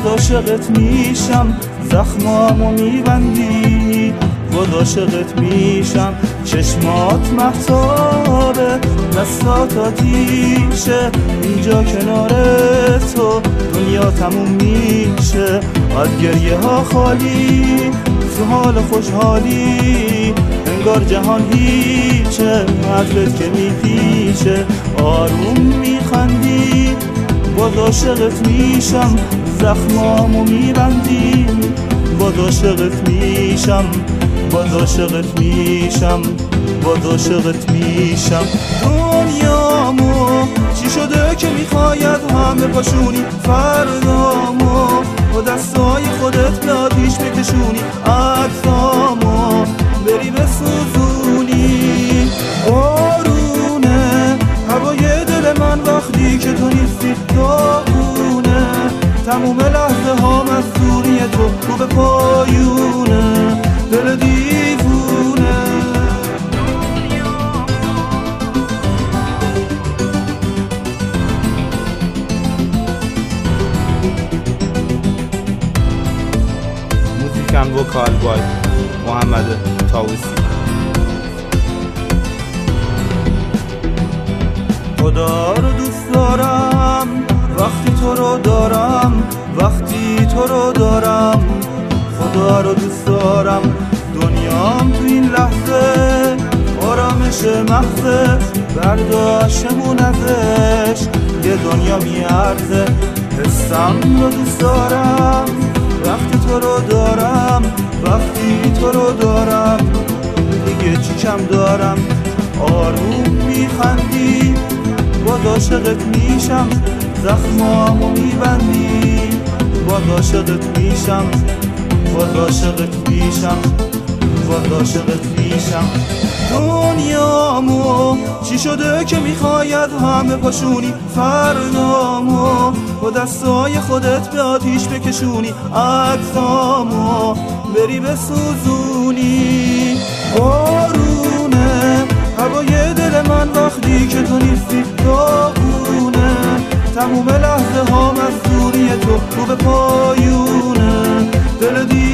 باز عاشقت میشم، زخمامو میبندی. باز عاشقت میشم، چشمات مهتابه، دستات آتیشه. اینجا کنار تو دنیا تموم میشه، از گریه ها خالی، تو حال خوشحالی، انگار جهان هیچه. عطرت که میپیچه، آروم میخندی. باز عاشقت میشم، زخمامو میبندی. باز عاشقت میشم، باز عاشقت میشم، باز عاشقت میشم. دنیامو چی شده که میخواید همه پاشونی فردامو، با دستای خودت به آتیش بکشونی، عطرامو بری بسوزونی. بارونه هوای دل من وقتی که تو نیستی، داغونه تموم لحظه ها مستوری تو به پایونه، دل دیوونه. موزیکن وکال بای محمد طاووسی. خدا رو دوست دارم وقتی تو رو دارم، وقتی تو رو دارم. خدا رو دوست دارم، دنیام تو این لحظه آرامش محضه، برداشتمون ازش یه دنیا میارزه. حسم رو دوست دارم وقتی تو رو دارم، وقتی تو رو دارم. دیگه چی کم دارم، آروم میخندی. باز عاشقت میشم، زخمامو میبندی. باز عاشقت میشم، باز عاشقت میشم، باز عاشقت میشم. دنیامو چی شده که میخواید همه پاشونی فردامو، با دستای خودت به آتیش بکشونی، عطرامو بری بسوزونی. بارونه هوای دل من وقتی که تو نیستی، داغونه تموم لحظه ها مزدوری تو به پایونه، دل